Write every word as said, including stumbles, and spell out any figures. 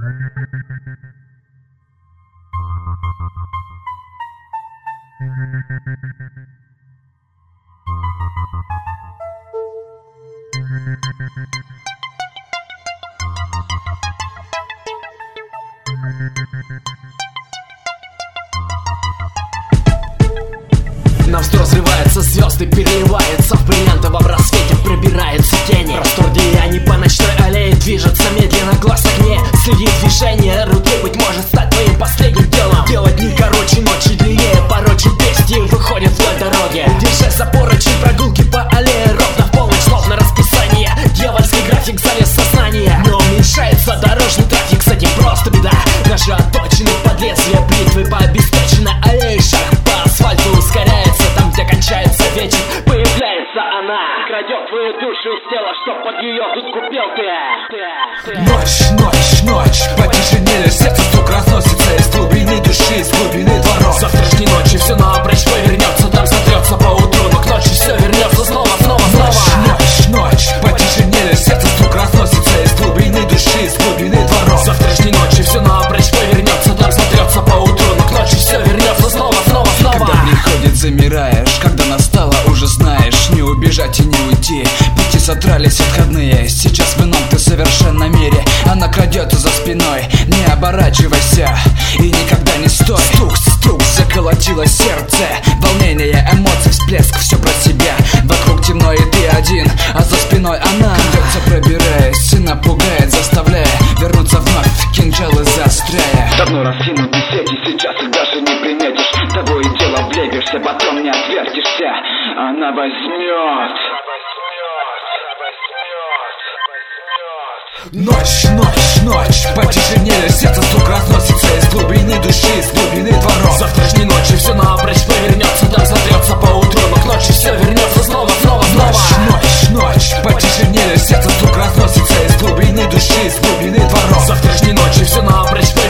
На вздор срываются звезды, переливается в бриллиантовом рассвете, пробираются тени. Простор деяний по ночной аллее движется медленно, глаз огне следит движение руки, быть может стать твоим последним делом. Делать дни короче, ночи длиннее, порочить бестии выходят вдоль дороги. Держась за поручень прогулки по аллее, ровно в полночь, словно расписание. Дьявольский график залез в сознание, но уменьшается дорожный трафик, с этим просто беда. Наши оточены под лезвие бритвы, пообеспечена аллея, шаг по асфальту ускоряется. Там, где кончается вечер, появляется она, крадет твою душу из тела, чтоб под ее дудку пел ты, ты, ты. Ночь, ночь, ночь, потяжелее, сердце стук разносится из глубины души, из глубины дворов. Завтрашней ночи все напрочь повернется, там сотрется поутру, но к ночи все вернется снова, снова, снова. Ночь, ночь, ночь, потяжелее, сердце стук разносится из глубины души, из глубины дворов. Завтрашней ночи все напрочь повернется, там сотрется поутру, но к ночи все вернется снова, снова, снова. Когда приходит, замираешь, когда настало, уже знаешь, не убежать и не уйти. Пути сотрались отходные, сейчас в ином ты совершенно мире. Она крадет за спиной, не оборачивайся и никогда не стой. Стук, стук, заколотилось сердце, волнение, эмоции, всплеск, все про себя. Вокруг темно и ты один, а за спиной она крадется, пробираясь, и напугает, заставляя вернуться вновь, кинжалы заостряя. Давно раскинуты сети, сейчас их даже не приметишь. Того и дело влепишься, потом не отвертишься. Она возьмет. Ночь, ночь, ночь, потяжелее, сердце стук разносится из глубины души, из глубины дворов. Завтрашней ночи все напрочь повернется, там сотрется поутру, но к ночи все вернется снова, снова, снова. Ночь, ночь, ночь, потяжелее, сердце стук разносится из глубины души, из глубины дворов. Завтрашней ночи все напрочь